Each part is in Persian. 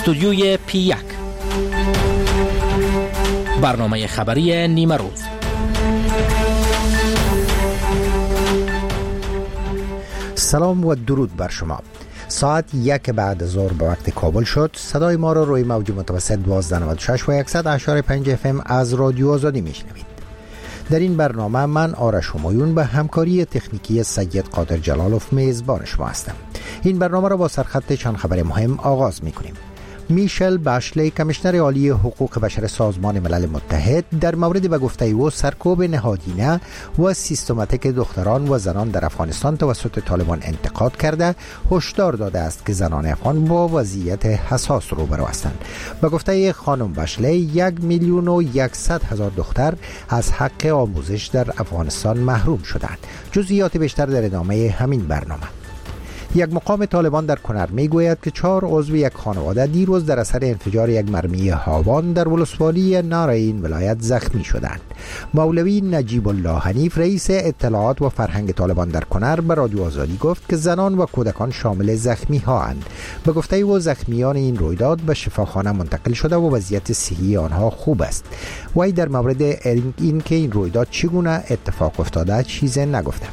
استودیوی P1 برنامه خبری نیمه روز. سلام و درود بر شما. ساعت 1 بعد از ظهر به وقت کابل شد. صدای ما را روی موج متوسط 1296 و 100.5 FM از رادیو آزادی میشنوید. در این برنامه من آرش همایون به همکاری تکنیکی سید قادر جلالوف میزبان شما هستم. این برنامه را با سرخط چند خبر مهم آغاز میکنیم. میشل باشلی کمیشنر عالی حقوق بشر سازمان ملل متحد در مورد به گفته او سرکوب نهادینه و سیستماتیک دختران و زنان در افغانستان توسط طالبان انتقاد کرده هشدار داده است که زنان افغان با وضعیت حساس روبرو هستند. به گفته خانم باشلی 1,100,000 دختر از حق آموزش در افغانستان محروم شدند. جزئیات بیشتر در ادامه همین برنامه. یک مقام طالبان در کنر می گوید که 4 عضو یک خانواده دیروز در اثر انفجار یک مرمی هاوان در ولسوالی نارین ولایت زخمی شدند. مولوی نجیب الله حنیف رئیس اطلاعات و فرهنگ طالبان در کنر به رادیو آزادی گفت که زنان و کودکان شامل زخمی ها اند. به گفته او زخمیان این رویداد به شفاخانه منتقل شده و وضعیت صحی آنها خوب است. وی در مورد این که این رویداد چگونه اتفاق افتاده چیزی نگفته.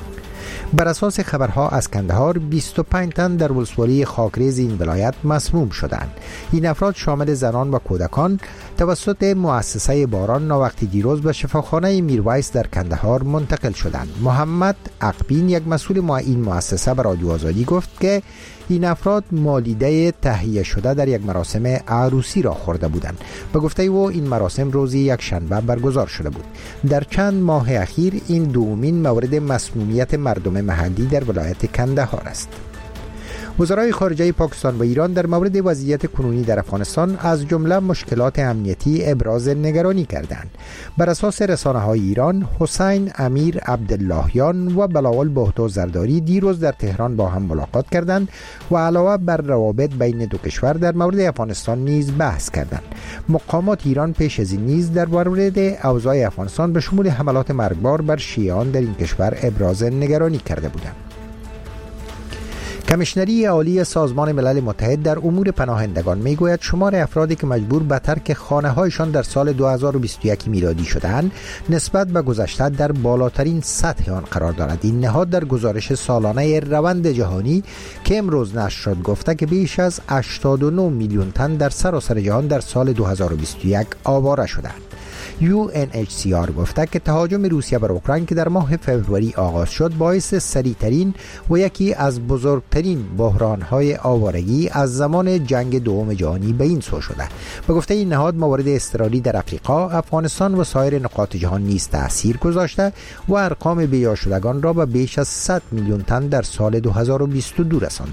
بر اساس خبرها از کندهار 25 تن در ولسوالی خاکریز این ولایت مسموم شدند. این افراد شامل زنان و کودکان توسط مؤسسه باران ناوقتی دیروز به شفاخانه میرویس در کندهار منتقل شدند. محمد عقبین یک مسئول این مؤسسه به رادیو آزادی گفت که این افراد مالیده تهیه شده در یک مراسم عروسی را خورده بودند. به گفته او این مراسم روز یک شنبه برگزار شده بود. در چند ماه اخیر این دومین مورد مسمومیت مردم محلی در ولایت کندهار است. وزرای خارجه پاکستان و ایران در مورد وضعیت کنونی در افغانستان از جمله مشکلات امنیتی ابراز نگرانی کردند. بر اساس رسانه‌های ایران، حسین امیر عبداللهیان و بلاول بهتو زرداری دیروز در تهران با هم ملاقات کردند و علاوه بر روابط بین دو کشور در مورد افغانستان نیز بحث کردند. مقامات ایران پیش از این نیز در مورد اوضاع افغانستان به شمول حملات مرگبار بر شیعیان در این کشور ابراز نگرانی کرده بودند. کمیشنری عالی سازمان ملل متحد در امور پناهندگان میگوید شمار افرادی که مجبور به ترک خانه‌هایشان در سال 2021 میلادی شدند نسبت به گذشته در بالاترین سطح آن قرار دارد. این نهاد در گزارش سالانه روند جهانی که امروز نشر شد گفته که بیش از 89 میلیون تن در سراسر جهان در سال 2021 آواره شدند. UNHCR گفته که تهاجم روسیه بر اوکراین که در ماه فوریه آغاز شد باعث سریعترین و یکی از بزرگترین بحران‌های آوارگی از زمان جنگ دوم جهانی به این سو شده. به گفته این نهاد موارد اضطراری در افریقا، افغانستان و سایر نقاط جهان نیز تأثیر گذاشته و ارقام بی‌یار شدگان را به بیش از 100 میلیون تن در سال 2022 رسانده.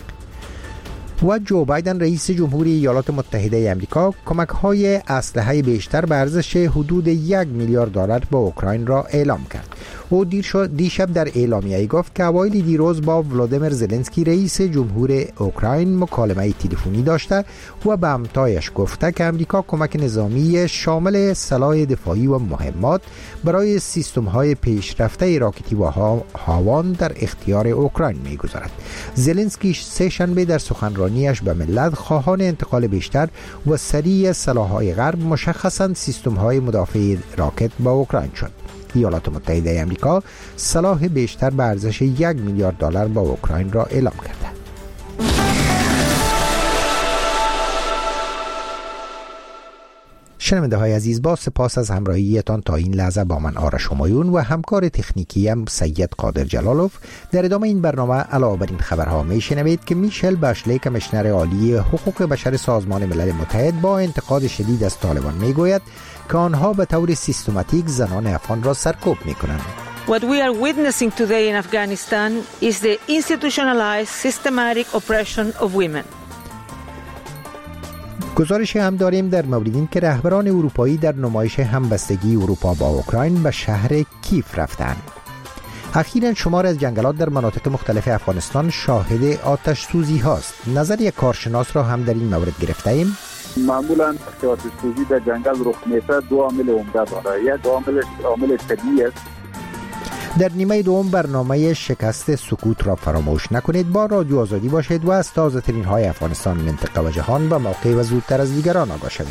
و جو بایدن رئیس جمهوری ایالات متحده آمریکا کمک‌های اسلحه بیشتر به ارزش حدود 1 میلیارد دلار به اوکراین را اعلام کرد. او دیشب در اعلامیه‌ای گفت که اوایل دیروز با ولادیمیر زلنسکی رئیس جمهور اوکراین مکالمه تلفنی داشته و به همتایش گفته که آمریکا کمک نظامی شامل سلاح دفاعی و مهمات برای سیستم‌های پیشرفته راکتی و هاوان در اختیار اوکراین می‌گذارد. زلنسکی سه شنبه در سخنرانیش به ملت خواهان انتقال بیشتر و سریع سلاح‌های غرب مشخصاً سیستم‌های مدافع راکت به اوکراین شد. ایالات متحده آمریکا سلاح بیشتر به ارزش 1 میلیارد دلار به اوکراین را اعلام کرده. شنونده های عزیز، با سپاس از همراهیتان تا این لحظه با من آرش همایون و همکار تکنیکیم سید قادر جلالوف. در ادامه این برنامه علاوه بر این خبرها میشنوید که میشل باشلی کمیشنر عالی حقوق بشر سازمان ملل متحد با انتقاد شدید از طالبان میگوید که آنها به طور سیستماتیک زنان افغان را سرکوب میکنند. What we are witnessing today in Afghanistan is the institutionalized systematic oppression of women. گزارش هم داریم در مورد این که رهبران اروپایی در نمایش همبستگی اروپا با اوکراین به شهر کیف رفتند. اخیراً شمار از جنگلات در مناطق مختلف افغانستان شاهد آتش سوزی هاست. نظر یک کارشناس را هم در این مورد گرفته ایم. معمولاً آتش سوزی در جنگل رخ میده دو عامل عمده داره. یک عامل طبیعی است. در نیمه دوم برنامه شکست سکوت را فراموش نکنید. با رادیو آزادی باشید و از تازه ترین های افغانستان، منطقه و جهان به موقع و زودتر از دیگران آگاه شوید.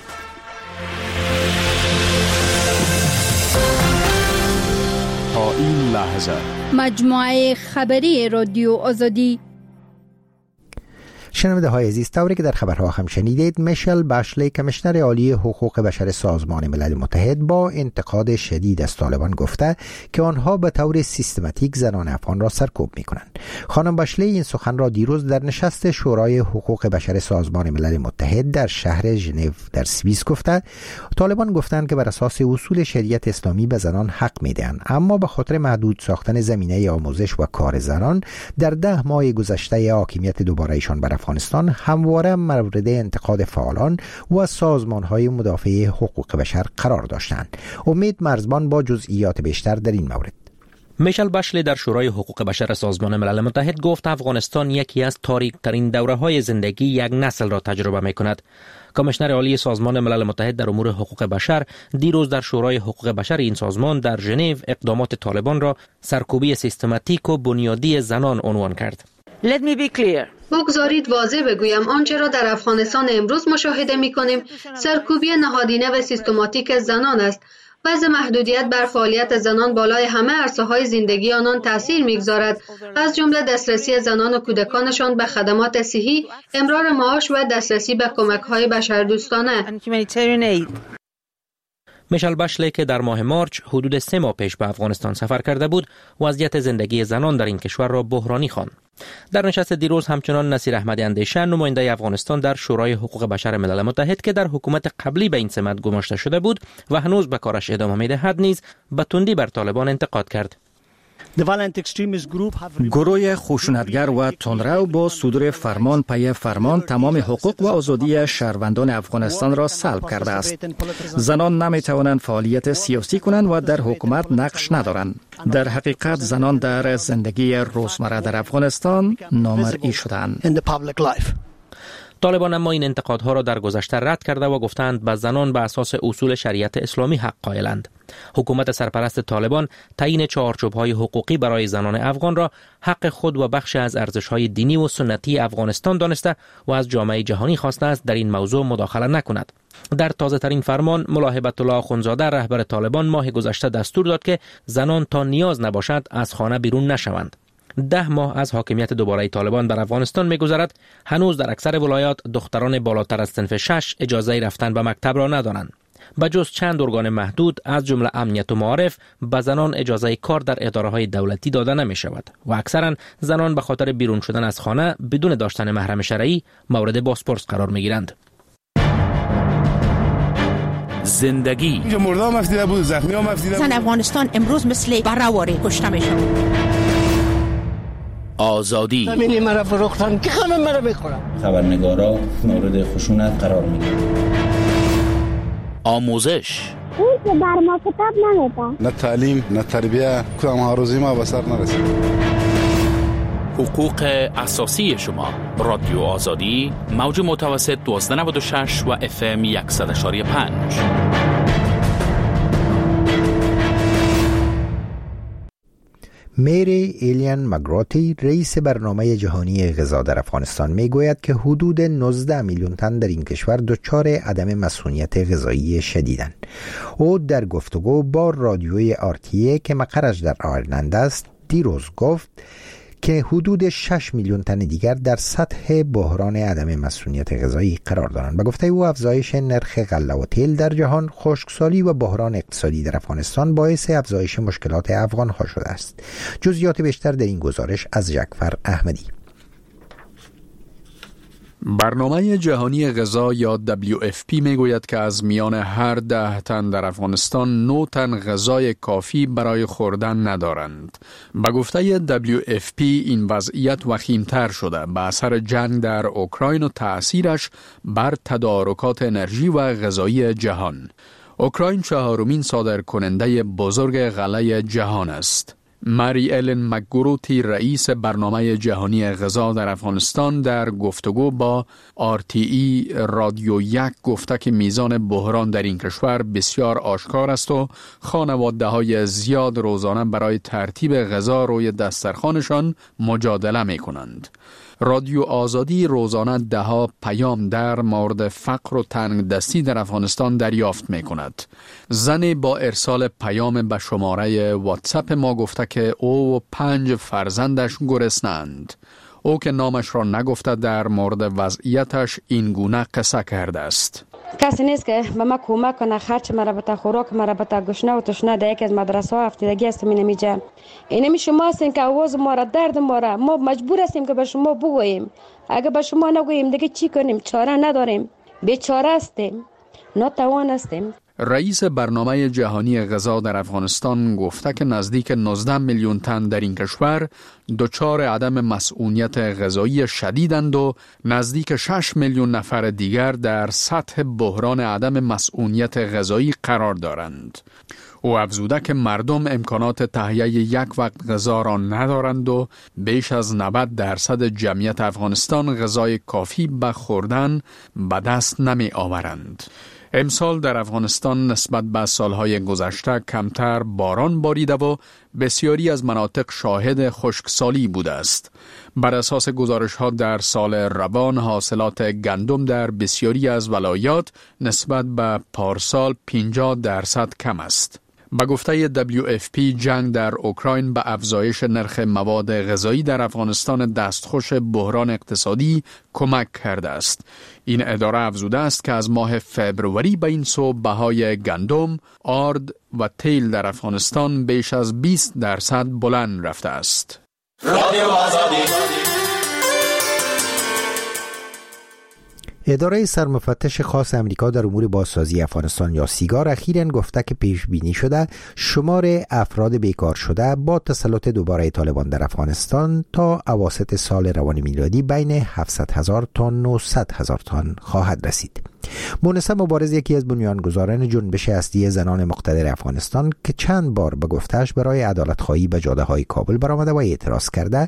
تا این لحظه مجموعه خبری رادیو آزادی. شنونده های عزیز، طوری که در خبرها هم شنیدید، میشل باشلی کمیشنر عالی حقوق بشر سازمان ملل متحد با انتقاد شدید از طالبان گفته که آنها به طور سیستماتیک زنان افغان را سرکوب می‌کنند. خانم باشلی این سخن را دیروز در نشست شورای حقوق بشر سازمان ملل متحد در شهر ژنو در سوئیس گفته. طالبان گفتند که بر اساس اصول شریعت اسلامی به زنان حق می‌دهند، اما به خاطر محدود ساختن زمینه آموزش و کار زنان در 10 ماه گذشته حاکمیت دوباره ایشان بر افغانستان همواره مورد انتقاد فعالان و سازمان‌های مدافع حقوق بشر قرار داشتند. امید مرزبان با جزئیات بیشتر در این مورد. میشل باشلی در شورای حقوق بشر سازمان ملل متحد گفت افغانستان یکی از تاریک‌ترین دوره‌های زندگی یک نسل را تجربه می‌کند. کمیشنر عالی سازمان ملل متحد در امور حقوق بشر دیروز در شورای حقوق بشر این سازمان در ژنو اقدامات طالبان را سرکوبی سیستماتیک و بنیادی زنان عنوان کرد. Let me be clear. بگذارید واضح بگویم آنچه را در افغانستان امروز مشاهده می‌کنیم سرکوبی نهادینه و سیستماتیک زنان است. وضع محدودیت بر فعالیت زنان بالای همه عرصه‌های زندگی آنان تأثیر می‌گذارد، از جمله دسترسی زنان و کودکانشان به خدمات صحی، امرار معاش و دسترسی به کمک‌های بشردوستانه. میشل باشلی که در ماه مارچ حدود 3 ماه پیش به افغانستان سفر کرده بود، وضعیت زندگی زنان در این کشور را بحرانی خواند. در نشست دیروز همچنان نصیر احمدی اندیشه، نماینده افغانستان در شورای حقوق بشر ملل متحد که در حکومت قبلی به این سمت گماشته شده بود و هنوز به کارش ادامه می‌دهد، نیز به تندی بر طالبان انتقاد کرد. گروه خشونتگر و تندرو با صدور فرمان پی فرمان تمام حقوق و آزادی شهروندان افغانستان را سلب کرده است. زنان نمی‌توانند فعالیت سیاسی کنند و در حکومت نقش ندارند. در حقیقت زنان در زندگی روزمره در افغانستان نامرئی شدند. طالبان اما این انتقادها را در گذشته رد کرده و گفتند به زنان به اساس اصول شریعت اسلامی حق قائلند. حکومت سرپرست طالبان تعیین چارچوب‌های حقوقی برای زنان افغان را حق خود و بخش از ارزش‌های دینی و سنتی افغانستان دانسته و از جامعه جهانی خواسته است در این موضوع مداخله نکند. در تازه ترین فرمان ملا هیبت الله اخوندزاده رهبر طالبان ماه گذشته دستور داد که زنان تا نیاز نباشد از خانه بیرون نشوند. 10 ماه از حاکمیت دوباره طالبان بر افغانستان می‌گذرد، هنوز در اکثر ولایات دختران بالاتر از صنف 6 اجازه رفتن به مکتب را ندارند. به جز چند ارگان محدود از جمله امنیت و معارف به زنان اجازه کار در اداره‌های دولتی داده نمی‌شود و اکثرا زنان به خاطر بیرون شدن از خانه بدون داشتن محرم شرعی مورد بازپرس قرار می‌گیرند. زندگی مردم مفتیده بود، زخمی هم مفتیده بود. زن افغانستان امروز مثل بره‌واره کشته می‌شود. آزادی همینی مرا فروختن که همه مرا میخورن. خبرنگارا مورد خشونت قرار میگیرن. آموزش اون که بر ما کتاب نمیده. نه تعلیم نه تربیه، کدام هاروزی ما به سر نرسید. حقوق اساسی شما. رادیو آزادی، موج متوسط 1296 و FM 100.5. میری ایلیان مگراتی رئیس برنامه جهانی غذا در افغانستان میگوید که حدود 19 میلیون تن در این کشور دچار عدم مسئولیت غذایی شدیدند. او در گفتگو با رادیوی RTA که مقرش در آیرلند است دیروز گفت که حدود 6 میلیون تن دیگر در سطح بحران عدم مسئولیت غذایی قرار دارند. به گفته او افزایش نرخ غله و تیل در جهان، خشکسالی و بحران اقتصادی در افغانستان باعث افزایش مشکلات افغان‌ها شده است. جزئیات بیشتر در این گزارش از جعفر احمدی. برنامه جهانی غذا یا WFP میگوید که از میان هر 10 تن در افغانستان 9 تن غذای کافی برای خوردن ندارند. به گفته WFP این وضعیت وخیم‌تر شده به اثر جنگ در اوکراین و تأثیرش بر تدارکات انرژی و غذایی جهان. اوکراین 4مین صادرکننده بزرگ غله جهان است. ماری الن مکگروتی رئیس برنامه جهانی غذا در افغانستان در گفتگو با RTE رادیو 1 گفته که میزان بحران در این کشور بسیار آشکار است و خانواده‌های زیاد روزانه برای ترتیب غذا روی دسترخوانشان مجادله می کنند. رادیو آزادی روزانه دهها پیام در مورد فقر و تنگ دستی در افغانستان دریافت می کند. زنی با ارسال پیام به شماره واتساپ ما گفته که او و 5 فرزندش گرسنه‌اند. او که نامش را نگفته در مورد وضعیتش این گونه قصه کرده است. کسی نیست که به ما کمک کنه، خرچ مرا بتا، خوراک مرا بتا، گشنه و تشنه در یکی از مدرسه ها هفتگی هستم اینمیجا. اینمی شما هستین که آواز ما را، درد ما را ما مجبور هستیم که به شما بگوییم. اگه به شما نگوییم دیگه چی کنیم؟ چاره نداریم، بیچاره هستیم، ناتوان هستیم. رئیس برنامه جهانی غذا در افغانستان گفته که نزدیک 19 میلیون تن در این کشور دچار عدم مسئولیت غذایی شدیدند و نزدیک 6 میلیون نفر دیگر در سطح بحران عدم مسئولیت غذایی قرار دارند. او افزوده که مردم امکانات تهیه یک وقت غذا را ندارند و بیش از 90% جمعیت افغانستان غذای کافی به خوردن به دست نمی آورند. امسال در افغانستان نسبت به سالهای گذشته کمتر باران باریده و بسیاری از مناطق شاهد خشکسالی بوده است. بر اساس گزارش‌ها در سال روان حاصلات گندم در بسیاری از ولایات نسبت به پارسال 50% کم است. به گفته WFP جنگ در اوکراین به افزایش نرخ مواد غذایی در افغانستان دستخوش بحران اقتصادی کمک کرده است. این اداره افزوده است که از ماه فبروری به این سو بهای گندم، آرد و تیل در افغانستان بیش از 20% بلند رفته است. رادیو آزادی. اداره سرمفتش خاص امریکا در امور بازسازی افغانستان یا سیگار اخیراً گفته که پیش بینی شده شمار افراد بیکار شده با تسلط دوباره طالبان در افغانستان تا اواسط سال روان میلادی بین 700,000 تا 900,000 تن خواهد رسید. مونسه مبارز یکی از بنیانگذاران جنبش اصلی زنان مقتدر افغانستان که چند بار به گفته‌اش برای عدالت‌خواهی به جاده‌های کابل برآمده و اعتراض کرده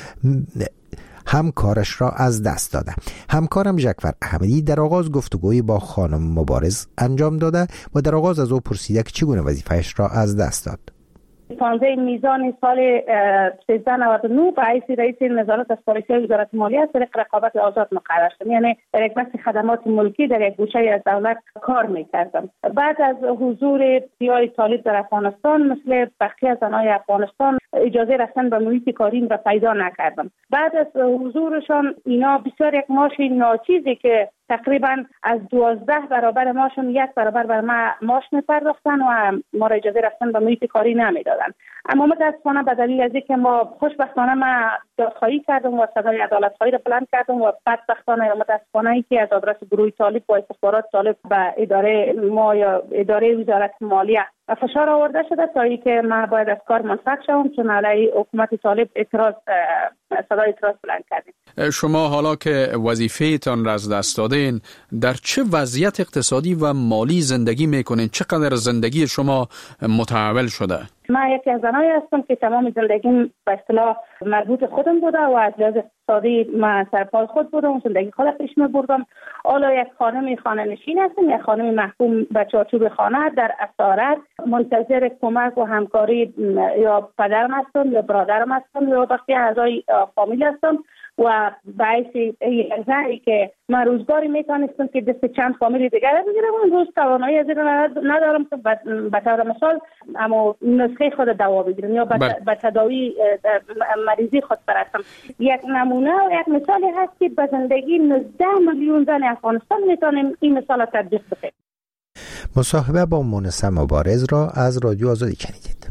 همکارش را از دست داده. همکارم ژکفر احمدی در آغاز گفتگویی با خانم مبارز انجام داده و در آغاز از او پرسیده که چگونه وظیفه‌اش را از دست داد. 15 میزان سال 1399 به حیث رئیس نظارت از پالیسی وزارت مالیه از طریق رقابت آزاد مقرر شدم، یعنی در یک بخش خدمات ملکی در یک گوشه از دولت کار میکردم. بعد از حضور دیای طالب در افغانستان مثل بقیه زنای افغانستان اجازه رفتن به محیط کاریم را پیدا نکردم. بعد از حضورشان اینا بسیار یک معاش ناچیزی که تقریبا از 12 برابر ماشون 1 برابر بر ما معاش می‌پرداختن و ما را اجازه رفتن به محیط کاری نمیدادن. اما متاسفانه به دلیل از اینکه ما خوشبختانه ما دادخواهی کردم و صدای عدالت‌خواهی را بلند کردم و بدبختانه یا متاسفانه اینکه از آدرس گروه طالب با استخبارات طالب به اداره ما یا اداره وزارت مالیه فشار آورده شده تا اینکه ما باید از کار منصرف شوم، چون علیه حکومت طالب صدای اعتراض بلند کردیم. شما حالا که وظیفه‌تان را از دست دادین در چه وضعیت اقتصادی و مالی زندگی میکنین؟ چقدر زندگی شما متحول شده؟ من یکی از زنایی هستم که تمام زندگیم به اصطلاح مربوط خودم بوده و از لحاظ اقتصادی من سرپای خود بودم، زندگی خود پیش می‌بردم. حالا یک خانه نشین هستم، یک خانم محکوم به چارچوب خانه در اسارت، منتظر کمک و همکاری یا پدرم هستم یا برادرم هستم یا بقیه اعضای فامیل هستم و باعث زنی که من روزگاری میتونستم که دست چند فامیل دیگر بگیرم، اون روز توانایی از این ندارم که به طور مثال اما نسخه خود دوا بگیرم یا به تداوی مریضی خود برسم. یک نمونه و یک مثالی هست که به زندگی 19 میلیون زن افغانستان میتونیم این مثال را تطبیق بکنیم. مصاحبه با مونسه مبارز را از رادیو آزادی شنیدید.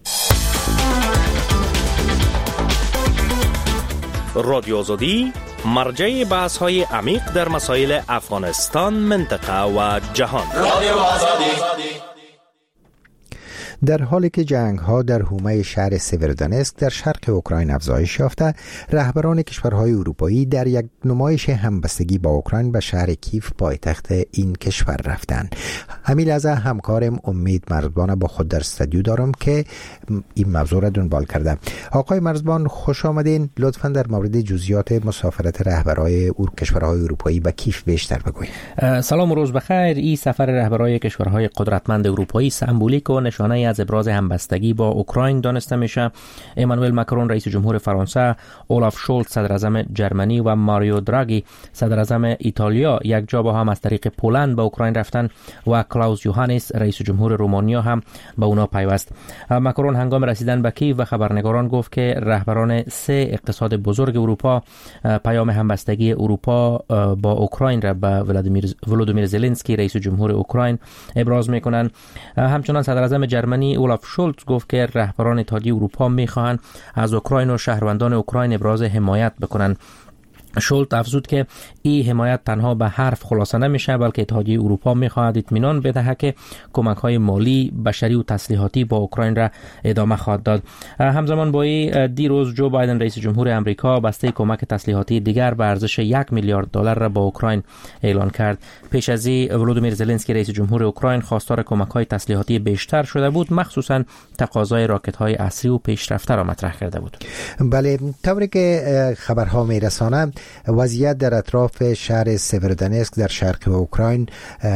رادیو آزادی مرجع بحث‌های عمیق در مسائل افغانستان، منطقه و جهان. رادیو آزادی. در حالی که جنگ‌ها در حومه شهر سیورودونسک در شرق اوکراین افزایش یافته، رهبران کشورهای اروپایی در یک نمایش همبستگی با اوکراین به شهر کیف پایتخت این کشور رفتند. همین لحظه همکارم امید مرزبان با خود در استودیو دارم که این موضوع را دنبال کرده. آقای مرزبان خوش آمدین. لطفاً در مورد جزئیات مسافرت رهبرای کشورهای اروپایی به کیف بیشتر بگویید. سلام و روز بخیر. این سفر رهبرای کشورهای قدرتمند اروپایی سمبولیک و نشانه از ابراز همبستگی با اوکراین دانسته میشه. امانوئل ماکرون رئیس جمهور فرانسه، اولاف شولز صدر اعظم جرمنی و ماریو دراگی صدر اعظم ایتالیا یک جا با هم از طریق پولند به اوکراین رفتن و کلاوس یوهانیس رئیس جمهور رومانیا هم به اونا پیوست. ماکرون هنگام رسیدن به کیف و خبرنگاران گفت که رهبران سه اقتصاد بزرگ اروپا پیام همبستگی اروپا با اوکراین را به ولودیمیر زلنسکی رئیس جمهور اوکراین ابراز میکنند. همچنان صدر اعظم جرمنی اولاف شولز گفت که رهبران اتحادیه اروپا میخواهند از اوکراین و شهروندان اوکراین ابراز حمایت بکنند. شولت افزود که این حمایت تنها به حرف خلاصه نمیشه، بلکه اتحادیه اروپا میخواهد اطمینان بده که کمک‌های مالی، بشری و تسلیحاتی با اوکراین را ادامه خواهد داد. همزمان با این دیروز جو بایدن رئیس جمهور امریکا بسته کمک تسلیحاتی دیگر به ارزش 1 میلیارد دلار را با اوکراین اعلان کرد. پیش از این ولودیمیر زلنسکی رئیس جمهور اوکراین خواستار کمک‌های تسلیحاتی بیشتر شده بود، مخصوصاً تقاضای راکت‌های عصری و پیشرفته را مطرح کرده بود. بله، طوری که خبرها میرسانه وضعیت در اطراف شهر سیورودونسک در شرق اوکراین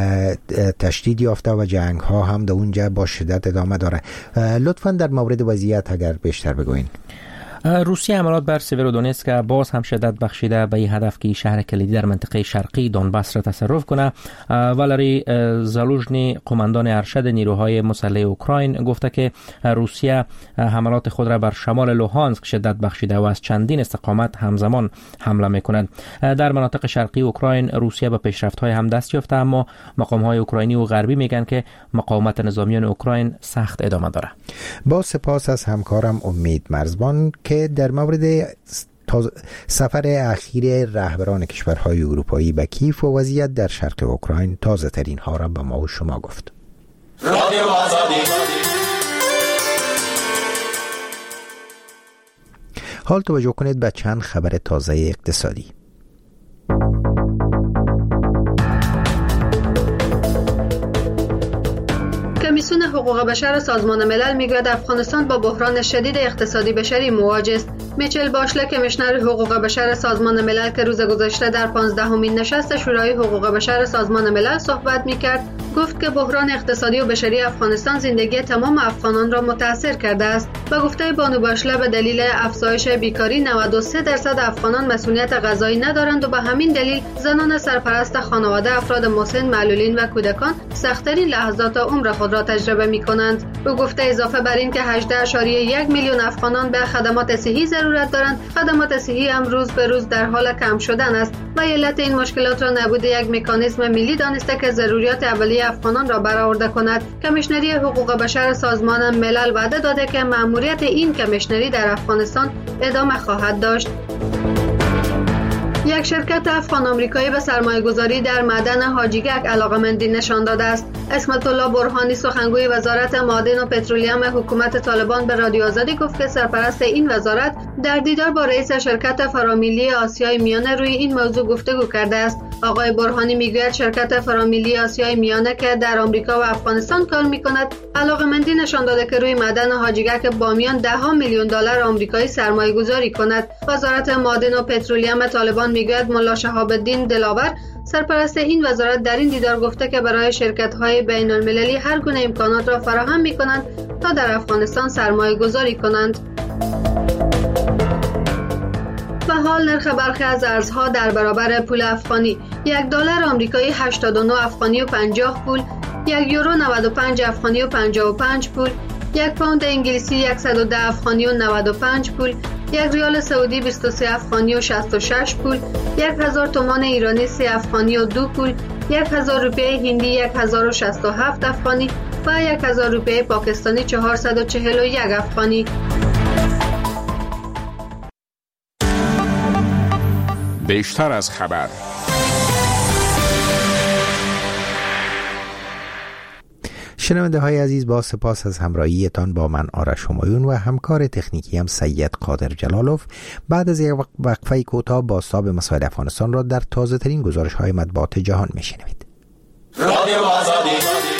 تشدید یافته و جنگ ها هم در اونجا با شدت ادامه داره. لطفاً در مورد وضعیت اگر بیشتر بگوین. روسیه حملات بر سیورودونسک باز هم شدت بخشیده به این هدف که شهر کلیدی در منطقه شرقی دونباس را تصرف کنه. والری زالوژنی قماندان ارشد نیروهای مسلح اوکراین گفته که روسیه حملات خود را بر شمال لوهانسک شدت بخشیده و از چندین استقامت همزمان حمله می‌کند. در مناطق شرقی اوکراین روسیه به پیشرفت‌های هم دست یافته، اما مقام‌های اوکراینی و غربی میگن که مقاومت نظامیان اوکراین سخت ادامه داره. با سپاس از همکارم امید مرزبان که در مورد سفر اخیر رهبران کشورهای اروپایی به کیف و وضعیت در شرق اوکراین تازه ترین ها را به ما و شما گفت. حال توجه کنید به چند خبر تازه اقتصادی. کمیسیون حقوق بشر سازمان ملل میگوید افغانستان با بحران شدید اقتصادی بشری مواجه است. میچل باشله کمیشنر حقوق بشر سازمان ملل که روز گذشته در 15مین نشست شورای حقوق بشر سازمان ملل صحبت میکرد، گفت که بحران اقتصادی و بشری افغانستان زندگی تمام افغانان را متاثر کرده است. به گفته بانو باشله به دلیل افزایش بیکاری 93% افغانان مسئولیت غذایی ندارند و به همین دلیل زنان سرپرست خانواده، افراد مسن، معلولین و کودکان سخت‌ترین لحظات عمر خود را تجربه می‌کنند. او گفته اضافه بر این که 18.1 میلیون افغانان به خدمات صحی ضرورت دارند، خدمات صحی هم روز به روز در حال کم شدن است و علت این مشکلات را نبود یک مکانیزم ملی دانسته که ضروریات اولیه افغانان را برآورده کند. کمیشنری حقوق بشر سازمان ملل وعده داده که مأموریت این کمیشنری در افغانستان ادامه خواهد داشت. یک شرکت افغان آمریکایی به سرمایه‌گذاری در معدن حاجیگک علاقه‌مندی نشان داده است. اسمت الله برهانی سخنگوی وزارت معادن و پترولیم حکومت طالبان به رادیو آزادی گفت که سرپرست این وزارت در دیدار با رئیس شرکت فرامیلی آسیای میانه روی این موضوع گفتگو کرده است. آقای برهانی میگوید شرکت فرامیلی آسیای میانه که در آمریکا و افغانستان کار می‌کند علاقه‌مندی نشان داده که روی معدن حاجیگک بامیان $10 میلیون آمریکایی سرمایه‌گذاری کند. وزارت معادن و پترولیم طالبان میگوید ملا شهاب الدین دلاور سرپرست این وزارت در این دیدار گفته که برای شرکت‌های بین‌المللی هر گونه امکانات را فراهم می‌کنند تا در افغانستان سرمایه‌گذاری کنند. به حال نرخ برخی از ارزها در برابر پول افغانی: $1 آمریکایی 89 افغانی و 50 پول، €1 95 افغانی و 55 پول، 1 پوند انگلیسی 110 افغانی و 95 پول، 1 ریال سعودی 23 افغانی و 66 پول، 1000 تومان ایرانی 3 افغانی و 2 پول، 1000 روپیه هندی 1067 افغانی و 1000 روپیه پاکستانی 441 افغانی. بیشتر از خبر. شنونده های عزیز، با سپاس از همراهیتان با من آرش همایون و همکار تکنیکی هم سید قادر جلالوف. بعد از یک وقفه کوتاه بازتاب مسائل افغانستان را در تازه ترین گزارش های مطبوعات جهان میشنوید. رادیو آزادی.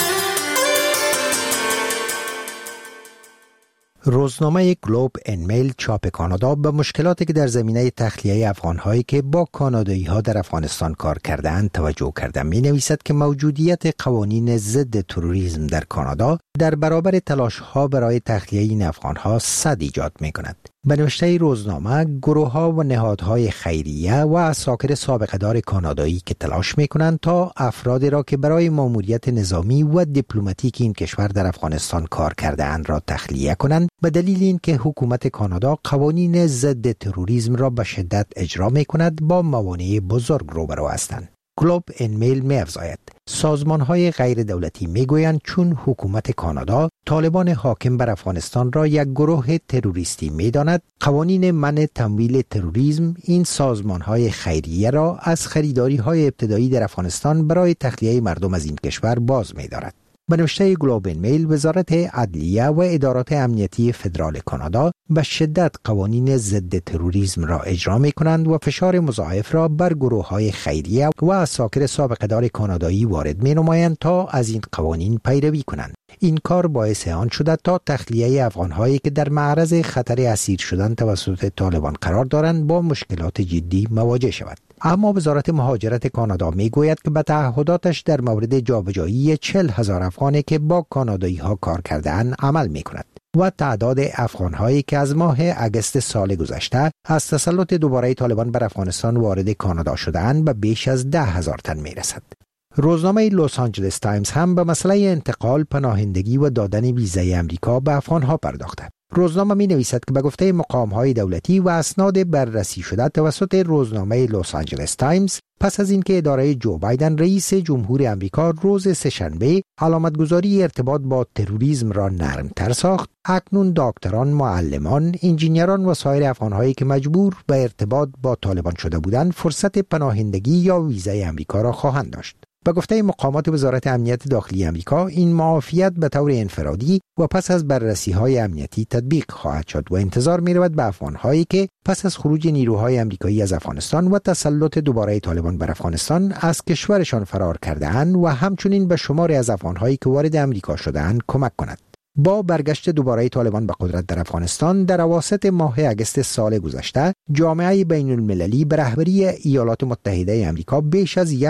روزنامه گلوب ان میل چاپ کانادا به مشکلاتی که در زمینه تخلیه افغان‌هایی که با کانادایی‌ها در افغانستان کار کرده‌اند توجه کرده می‌نویسد که موجودیت قوانین ضد تروریسم در کانادا در برابر تلاش‌ها برای تخلیه این افغان‌ها صد ایجاد می‌کند. به نوشته روزنامه، گروه‌ها و نهادهای خیریه و عساکر سابقه‌دار کانادایی که تلاش می‌کنند تا افرادی را که برای ماموریت نظامی و دیپلماتیک این کشور در افغانستان کار کرده‌اند را تخلیه کنند، به دلیل اینکه حکومت کانادا قوانین ضد تروریسم را به شدت اجرا می‌کند، با موانع بزرگ روبرو هستند. گلوب ان میل می‌افزاید سازمان‌های غیر دولتی می‌گویند چون حکومت کانادا طالبان حاکم بر افغانستان را یک گروه تروریستی می‌داند، قوانین منع تمویل تروریسم این سازمان‌های خیریه را از خریداری‌های ابتدایی در افغانستان برای تخلیه مردم از این کشور باز می‌دارد. به نوشته گلوب ان میل، وزارت عدلیه و ادارات امنیتی فدرال کانادا به شدت قوانین ضد تروریسم را اجرا می‌کنند و فشار مضاعف را بر گروه‌های خیریه و عساکر سابقه‌دار کانادایی وارد می‌نمایند تا از این قوانین پیروی کنند. این کار باعث آن شده تا تخلیه افغان‌هایی که در معرض خطر اسیر شدن توسط طالبان قرار دارند با مشکلات جدی مواجه شود. اما وزارت مهاجرت کانادا میگوید که به تعهداتش در مورد جابجایی 40,000 افغانی که با کانادایی‌ها کار کرده‌اند عمل می‌کند و تعداد افغان‌هایی که از ماه اگست سال گذشته از تسلط دوباره طالبان بر افغانستان وارد کانادا شده‌اند به بیش از 10,000 تن می‌رسد. روزنامه لس آنجلس تایمز هم به مسئله انتقال، پناهندگی و دادن ویزای امریکا به افغان‌ها پرداخته. روزنامه می نویسد که به گفته مقام‌های دولتی و اسناد بررسی شده توسط روزنامه لس آنجلس تایمز، پس از اینکه اداره جو بایدن رئیس جمهور امریکا روز سه‌شنبه علامتگذاری ارتباط با تروریسم را نرم‌تر ساخت، اکنون دکتران، معلمان، انجینران و سایر افغان‌هایی که مجبور به ارتباط با طالبان شده بودند فرصت پناهندگی یا ویزای امریکا را خواهند داشت. به گفته مقامات وزارت امنیت داخلی امریکا، این معافیت به طور انفرادی و پس از بررسی‌های امنیتی تطبیق خواهد شد و انتظار می‌رود به افغان‌هایی که پس از خروج نیروهای امریکایی از افغانستان و تسلط دوباره طالبان بر افغانستان از کشورشان فرار کرده‌اند و همچنین به شماری از افغان‌هایی که وارد امریکا شده‌اند کمک کند. با برگشت دوباره طالبان به قدرت در افغانستان در اواسط ماه اگست سال گذشته، جامعه بین المللی به رهبری ایالات متحده آمریکا بیش از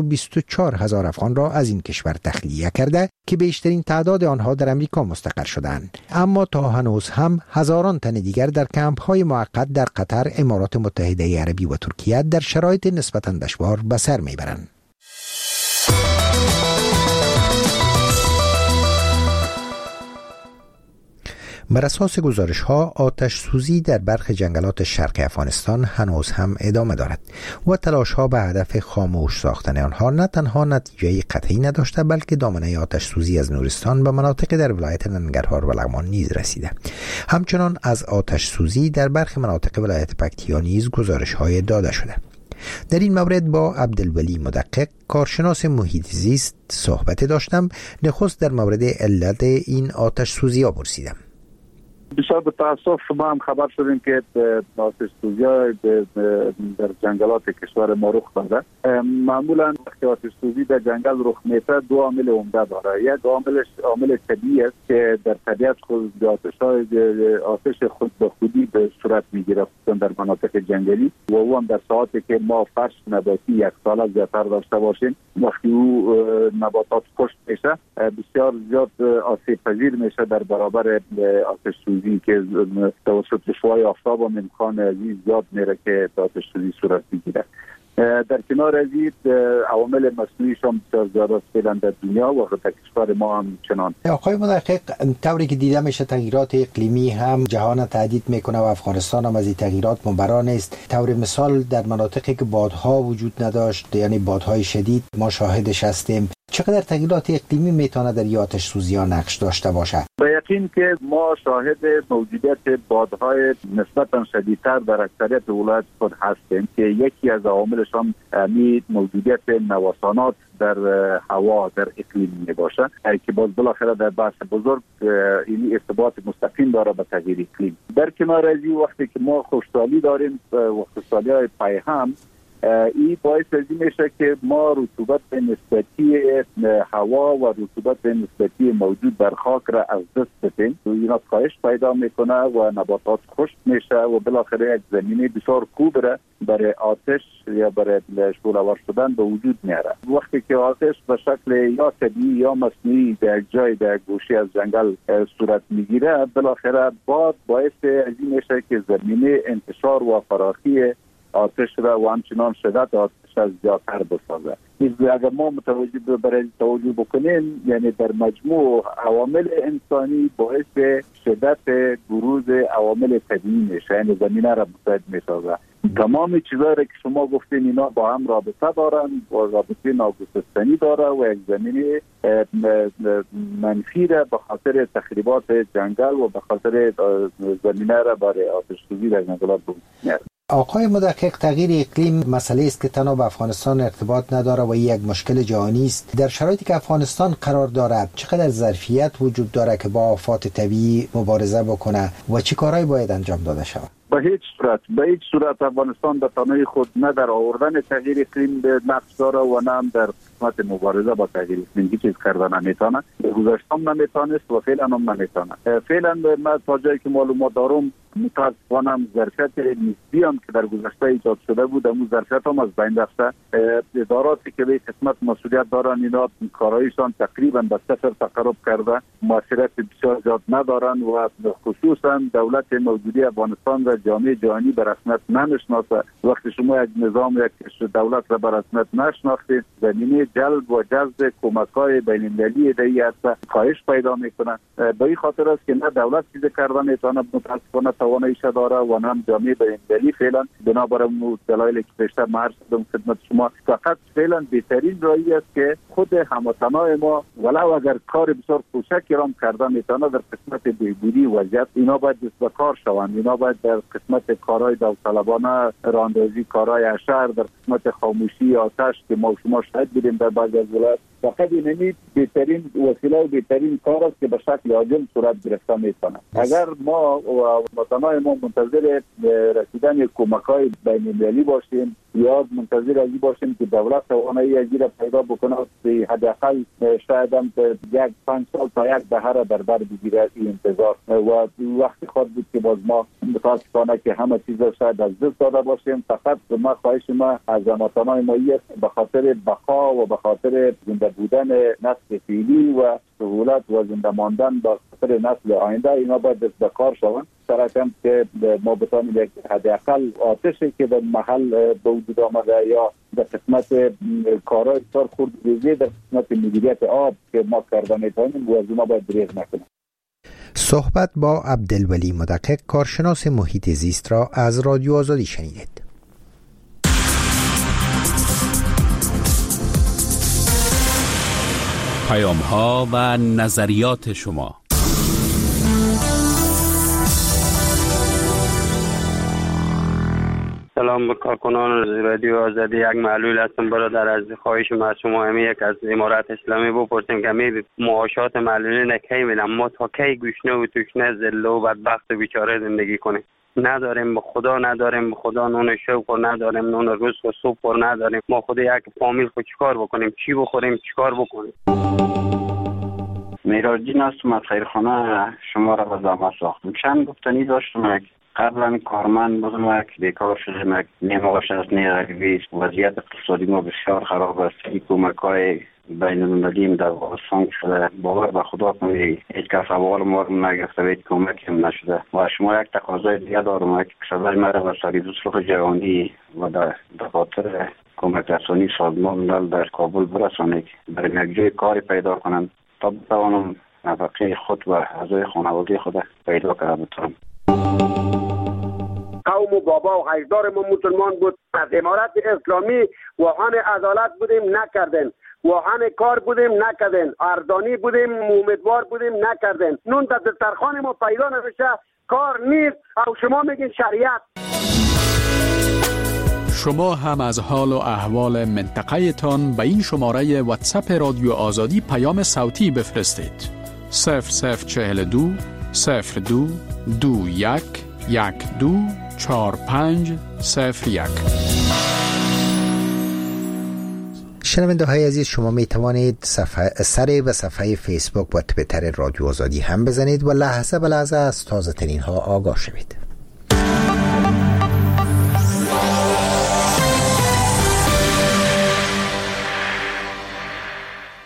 124,000 افغان را از این کشور تخلیه کرده که بیشترین تعداد آنها در امریکا مستقر شدند. اما تا هنوز هم هزاران تن دیگر در کمپ‌های موقت در قطر، امارات متحده عربی و ترکیه در شرایط نسبتاً دشوار به سر میبرند. بر اساس گزارش‌ها، آتش سوزی در برخی جنگلات شرق افغانستان هنوز هم ادامه دارد و تلاش‌ها به هدف خاموش ساختن آنها نه تنها نتیجه قطعی نداشته، بلکه دامنه آتش سوزی از نورستان به مناطق در ولایت ننگرهار و لغمان نیز رسیده. همچنان از آتش سوزی در برخی مناطق ولایت پکتیا نیز گزارش‌های داده شده. در این مورد با عبدالولی مدقق، کارشناس محیط زیست، صحبت داشتم. نخست در مورد علت این آتش سوزی پرسیدم. بسیار به تاسف ما هم خبر شدیم که آتش سوزی در جنگلات کشور ما رخ داده. معمولا وقتی آتش سوزی در جنگل رخ میده دو عامل عمده داره. یک عامل طبیعی است که در طبیعت خود آتش خود به خودی به صورت میگیره در مناطق جنگلی و او هم در ساعتی که ما فرش نباتی یک سال زیادتر داشته باشیم، وقتی او نباتات خشک میشه بسیار زیاد آسیب پذیر میشه در برابر آتش سوزی که توسط شعاع آفتاب هم امکان ازی زیاد میره که آتش سوزی صورت بگیره. در کنار از این عوامل مصنوعی هم بسیار زیاد فعلا در دنیا و در کشور ما هم چنان. آقای مدقق، طوری که دیده میشه تغییرات اقلیمی هم جهان تهدید میکنه و افغانستان هم از این تغییرات مبرا نیست. طور مثال در مناطقی که بادها وجود نداشت، یعنی بادهای شدید، ما شاهدش هستیم. چقدر تغییرات اقلیمی میتونه در این آتش سوزی ها نقش داشته باشه؟ به یقین که ما شاهد موجودیت بادهای نسبتا شدیدتر در اکثریت ولایات خود هستیم که یکی از عواملش هم موجودیت نوسانات در هوا در اقلیم می باشه که باز بالاخره در بحث بزرگ این ارتباط مستقیم داره به تغییر اقلیم. در کنار از این وقتی که ما خشکسالی داریم و خشکسالی‌های پیهم، این باعث از این میشه که ما رطوبت نسبتی هوا و رطوبت نسبتی موجود در خاک را از دست بدیم. اینا کاهش پیدا میکنه و نباتات خشک میشه و بالاخره یک زمینه بسیار خوب را برای آتش یا برای شعله‌ور شدن به وجود میاره. وقتی که آتش به شکل یا طبیعی یا مصنوعی در جای در گوشه از جنگل صورت میگیره، بالاخره باد باعث از این میشه که زمینه انتشار و فراخی آتش را و همچنان شدت آتش از زیادتر بسازه. اگر ما توجه بکنیم، یعنی در مجموع عوامل انسانی باعث شدت بروز عوامل طبیعی میشه، یعنی زمینه را مساعد میسازه. تمام چیزایی که شما گفتین اینا با هم رابطه دارن و رابطه ناگسستنی داره و یک زمینه منفی را به خاطر تخریبات جنگل و به خاطر زمینه را برای آتش سوزی در جنگلات میاره. آقای مدقق، تغییر اقلیم مسئله است که تنها به افغانستان ارتباط نداره و یک مشکل جهانی است. در شرایطی که افغانستان قرار داره، چقدر ظرفیت وجود داره که با آفات طبیعی مبارزه بکنه و چه کارهایی باید انجام داده شود؟ به هیچ صورت افغانستان به تنهایی خود نه در آوردن تغییر اقلیم به نقش داره و نه هم در قسمت مبارزه با تغییر اقلیم هیچ چیز کردن نمیتونه. گذشته هم نمیتونست و فعلا هم نمیتونه. فعلا من تا جایی که معلومات دارم متاسفانه ظرفیت نسبی هم که در گذشته ایجاد شده بود، اون ظرفیت هم از بین رفته. اداراتی که به قسمت مسئولیت دارن اینا کارایشان تقریبا به صفر تقرب کرده، موثریت بسیار زیاد ندارن و خصوصا دولت موجودی افغانستان و جامعه جهانی به رسمیت نمیشناسه. وقتی شما یک نظام یک دولت را به رسمیت نشناختید، زمینه جلب و جذب کمک‌های بین‌المللی دیگه است کاهش پیدا میکنه. به این خاطر است که نه دولت چیز کردن میتونه متاسفانه تواناییش داره و نه جامعه بین‌المللی فعلا بنابر دلایلی که پیشتر عرض کردم خدمت شما، فقط فعلا بهترین راهی است که خود هموطنان ما ولو اگر کار بسیار کوچکی را کردن میتونه در قسمت بهبودی وضعیت اینا باید دست به کار شوند. اینا باید در قسمت کارهای داوطلبانه، راندازی کارهای اشر، در قسمت خاموشی آتش که ما شما شاهد بودیم در بعضی از ولایات، فقط این بهترین وسیله و بهترین کار است که به شکل عاجل صورت گرفته میتونه. اگر ما و وطنای ما منتظر رسیدن کمک‌های بین‌المللی باشیم یا منتظر از این باشیم که دولت توانایی از این پیدا بکنه، حداقل شاید هم 5 سال تا 1 دهه را در بر بگیره این انتظار و وقتی خود بود که باز ما متاسفانه که همه چیز را شاید از دست داده باشیم. فقط ما خواهش ما از هموطنان ما است به خاطر بقا و به خاطر زنده بودن نسل فعلی و سهولت و زنده ماندن با خاطر نسل آینده اینا باید دست به کار شوند. سرکم که ما بتانیم یک حداقل آتشی که در محل به وجود آمده یا در قسمت کارهای بسیار خردریزی در قسمت مدیریت آب که ما کردن میتونیم و از اونا باید دریغ نکنیم. صحبت با عبدالولی مدقق، کارشناس محیط زیست را از رادیو آزادی شنیدید. پیام‌ها و نظریات شما. سلام به کارکنان رادیو آزادی. یک معلول هستم برادر، از خواهش ما از شما یک از امارات اسلامی بپرسیم که می معاشات معلولین کی میدن؟ ما تا کی گوشنه و توشنه ذله و بدبخت و بیچاره زندگی کنیم؟ نداریم به خدا، نداریم به خدا نون شوق و نداریم نون روز و صبح و نداریم. ما خود یک فامیل خود چیکار بکنیم؟ چی بخوریم؟ چیکار بکنیم؟ میراجین هستم از خیرخانه شما را به زحمت ساختم. چند گفتنی داشتم. قبلا کارمند بودم که بیکار شدم، نمی‌گوشت از نیروی وضعیت اقتصادی ما بسیار خراب است. کمک‌های بین‌المللی در افغانستان شده، باور به خدا کنید هیچ کس اول ما رو نگرفته و هیچ کمکی هم نشده. و شما یک تقاضای دیگه دارم که صدای مرا به سازمان صلح جهانی و در دفاتر کمک رسانی سازمان ملل در کابل برسانید برای یک جای کاری پیدا کنند تا بتوانم نفقه خود و اعضای خانواده خود پیدا کرده بتوانم. قوم و بابا و اجدار ما مسلمان بود، از امارت اسلامی و آن عدالت بودیم نکردن. واهن کار بودیم نکردین، اردانی بودیم امیدوار بودیم نکردین. نون در دسترخوان ما پیدا نمیشه، کار نیست او شما میگین شریعت. شما هم از حال و احوال منطقه تان به این شماره واتساپ رادیو آزادی پیام صوتی بفرستید. 0042 02 21 12 4501. شنونده های عزیز، شما می توانید سر به صفحه فیسبوک و توییتر رادیو آزادی هم بزنید و لحظه به لحظه از تازه ترین ها آگاه شوید.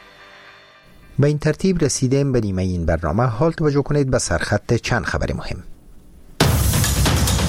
به این ترتیب رسیدیم به نیمه این برنامه. حال توجه کنید به سرخط چند خبر مهم.